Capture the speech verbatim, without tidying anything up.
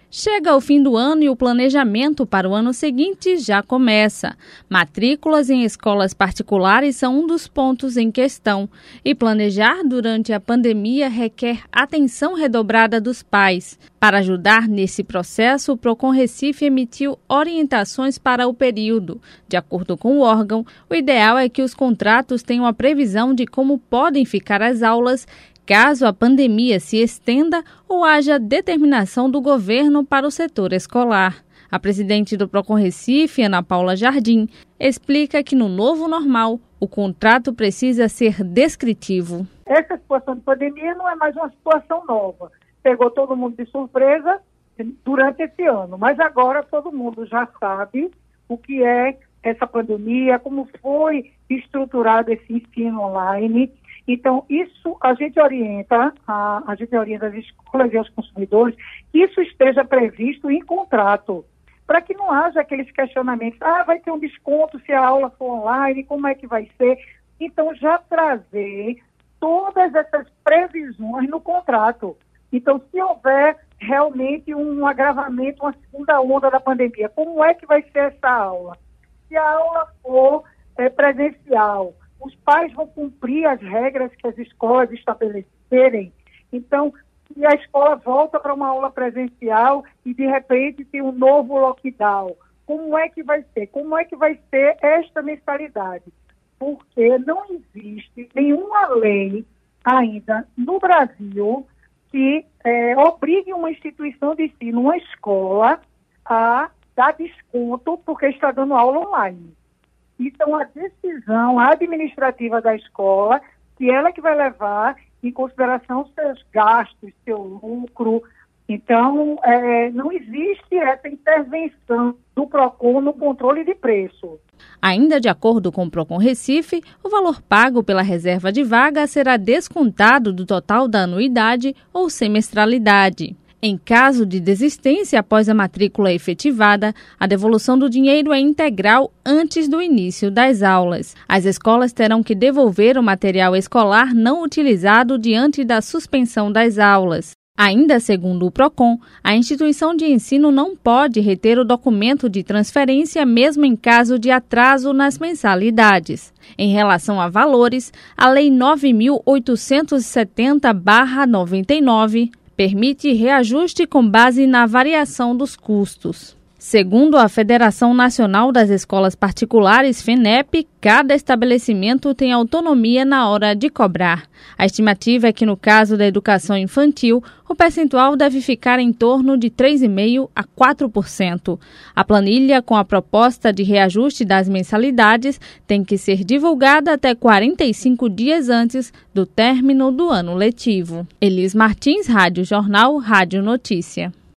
Chega o fim do ano e o planejamento para o ano seguinte já começa. Matrículas em escolas particulares são um dos pontos em questão. E planejar durante a pandemia requer atenção redobrada dos pais. Para ajudar nesse processo, o Procon Recife emitiu orientações para o período. De acordo com o órgão, o ideal é que os contratos tenham a previsão de como podem ficar as aulas caso a pandemia se estenda ou haja determinação do governo para o setor escolar. A presidente do Procon Recife, Ana Paula Jardim, explica que no novo normal, o contrato precisa ser descritivo. Essa situação de pandemia não é mais uma situação nova. Pegou todo mundo de surpresa durante esse ano, mas agora todo mundo já sabe o que é essa pandemia, como foi estruturado esse ensino online. Então, isso a gente orienta, a, a gente orienta as escolas e aos consumidores que isso esteja previsto em contrato, para que não haja aqueles questionamentos, ah, vai ter um desconto se a aula for online, como é que vai ser? Então, já trazer todas essas previsões no contrato. Então, se houver realmente um agravamento, uma segunda onda da pandemia, como é que vai ser essa aula? Se a aula for é, presencial, os pais vão cumprir as regras que as escolas estabelecerem. Então, se a escola volta para uma aula presencial e, de repente, tem um novo lockdown, como é que vai ser? Como é que vai ser esta mensalidade? Porque não existe nenhuma lei ainda no Brasil que é, obrigue uma instituição de ensino, uma escola, a dar desconto porque está dando aula online. Então, a decisão administrativa da escola, que ela que vai levar em consideração seus gastos, seu lucro. Então, é, não existe essa intervenção do Procon no controle de preço. Ainda de acordo com o Procon Recife, o valor pago pela reserva de vaga será descontado do total da anuidade ou semestralidade. Em caso de desistência após a matrícula efetivada, a devolução do dinheiro é integral antes do início das aulas. As escolas terão que devolver o material escolar não utilizado diante da suspensão das aulas. Ainda segundo o Procon, a instituição de ensino não pode reter o documento de transferência mesmo em caso de atraso nas mensalidades. Em relação a valores, a Lei nove mil oitocentos e setenta barra noventa e nove permite reajuste com base na variação dos custos. Segundo a Federação Nacional das Escolas Particulares, FENEP, cada estabelecimento tem autonomia na hora de cobrar. A estimativa é que, no caso da educação infantil, o percentual deve ficar em torno de três vírgula cinco por cento a quatro por cento. A planilha com a proposta de reajuste das mensalidades tem que ser divulgada até quarenta e cinco dias antes do término do ano letivo. Elis Martins, Rádio Jornal, Rádio Notícia.